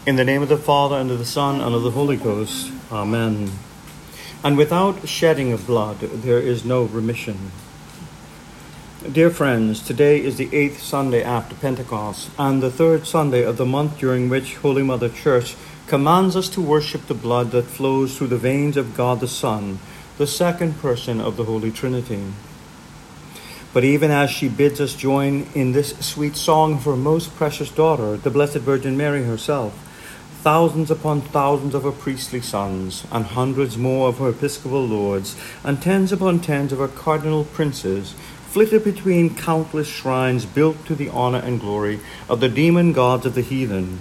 In the name of the Father, and of the Son, and of the Holy Ghost. Amen. And without shedding of blood, there is no remission. Dear friends, today is the 8th Sunday after Pentecost, and the 3rd Sunday of the month during which Holy Mother Church commands us to worship the blood that flows through the veins of God the Son, the second person of the Holy Trinity. But even as she bids us join in this sweet song of her most precious daughter, the Blessed Virgin Mary herself, thousands upon thousands of her priestly sons, and hundreds more of her episcopal lords, and tens upon tens of her cardinal princes, flitted between countless shrines built to the honor and glory of the demon gods of the heathen.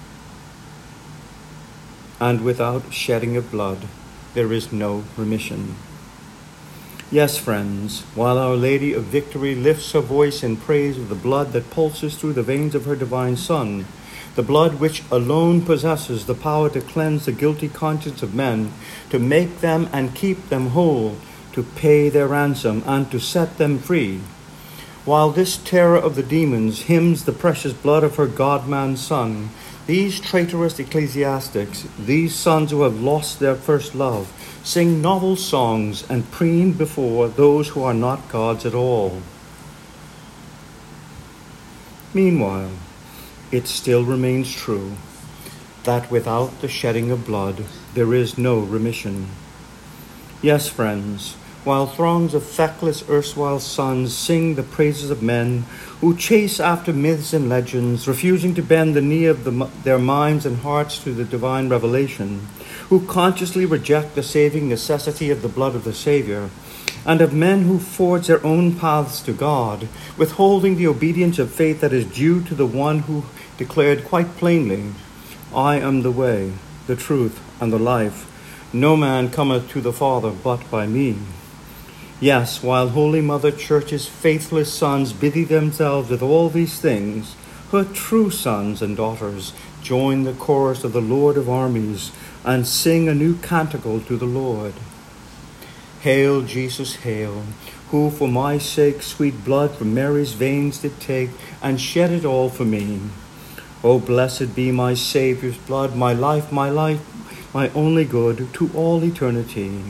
And without shedding of blood, there is no remission. Yes, friends, while Our Lady of Victory lifts her voice in praise of the blood that pulses through the veins of her divine Son, the blood which alone possesses the power to cleanse the guilty conscience of men, to make them and keep them whole, to pay their ransom and to set them free, while this terror of the demons hymns the precious blood of her God-man Son, these traitorous ecclesiastics, these sons who have lost their first love, sing novel songs and preen before those who are not gods at all. Meanwhile, it still remains true that without the shedding of blood, there is no remission. Yes, friends, while throngs of feckless erstwhile sons sing the praises of men who chase after myths and legends, refusing to bend the knee of their minds and hearts to the divine revelation, who consciously reject the saving necessity of the blood of the Savior, and of men who forge their own paths to God, withholding the obedience of faith that is due to the one who declared quite plainly, I am the way, the truth, and the life. No man cometh to the Father but by me. Yes, while Holy Mother Church's faithless sons busy themselves with all these things, her true sons and daughters join the chorus of the Lord of armies and sing a new canticle to the Lord. Hail, Jesus, hail, who for my sake sweet blood from Mary's veins did take, and shed it all for me. O blessed be my Saviour's blood, my life, my only good, to all eternity.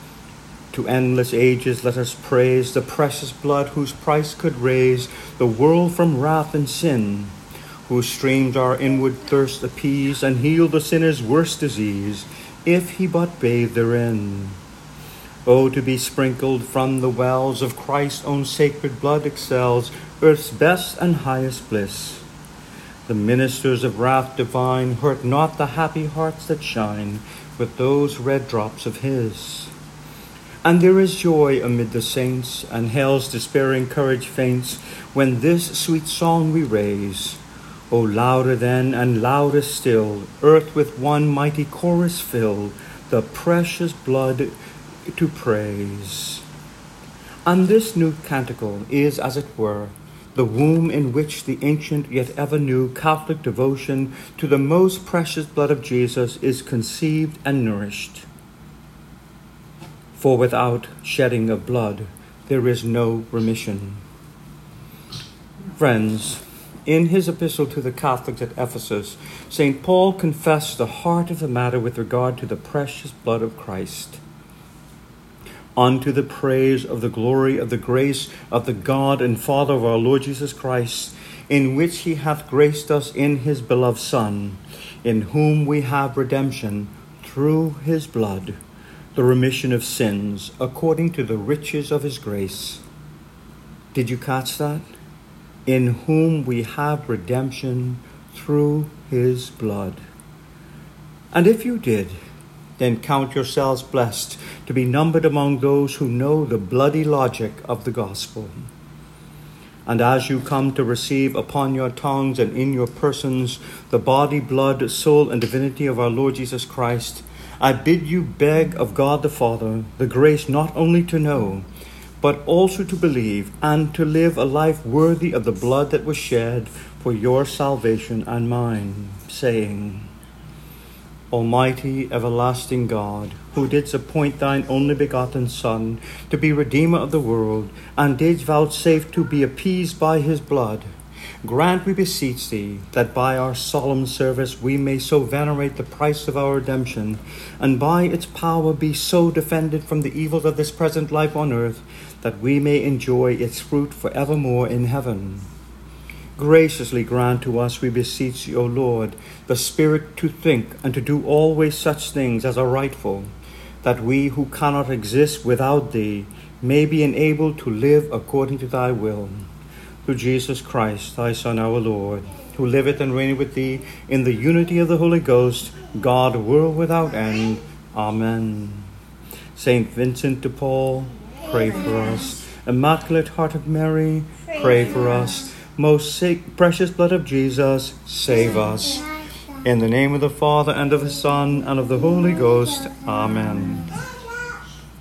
To endless ages let us praise the precious blood whose price could raise the world from wrath and sin, whose streams our inward thirst appease and heal the sinner's worst disease, if he but bathe therein. Oh, to be sprinkled from the wells of Christ's own sacred blood excels earth's best and highest bliss. The ministers of wrath divine hurt not the happy hearts that shine with those red drops of his. And there is joy amid the saints, and hell's despairing courage faints, when this sweet song we raise. O louder then and louder still, earth with one mighty chorus fill, the precious blood to praise. And this new canticle is, as it were, the womb in which the ancient yet ever new Catholic devotion to the most precious blood of Jesus is conceived and nourished. For without shedding of blood, there is no remission. Friends, in his epistle to the Catholics at Ephesus, St. Paul confessed the heart of the matter with regard to the precious blood of Christ. Unto the praise of the glory of the grace of the God and Father of our Lord Jesus Christ, in which he hath graced us in his beloved Son, in whom we have redemption through his blood, the remission of sins, according to the riches of his grace. Did you catch that? In whom we have redemption through his blood. And if you did, then count yourselves blessed to be numbered among those who know the bloody logic of the gospel. And as you come to receive upon your tongues and in your persons the body, blood, soul, and divinity of our Lord Jesus Christ, I bid you beg of God the Father the grace not only to know, but also to believe and to live a life worthy of the blood that was shed for your salvation and mine, saying, Almighty, everlasting God, who didst appoint thine only begotten Son to be Redeemer of the world, and didst vouchsafe to be appeased by his blood, grant, we beseech thee, that by our solemn service we may so venerate the price of our redemption, and by its power be so defended from the evils of this present life on earth, that we may enjoy its fruit for evermore in heaven. Graciously grant to us, we beseech thee, O Lord, the spirit to think and to do always such things as are rightful, that we who cannot exist without thee may be enabled to live according to thy will. Through Jesus Christ, thy Son, our Lord, who liveth and reigneth with thee in the unity of the Holy Ghost, God, world without end. Amen. Saint Vincent de Paul, pray for us. Immaculate Heart of Mary, pray for us. Most precious blood of Jesus, save us. In the name of the Father, and of the Son, and of the Holy Ghost. Amen.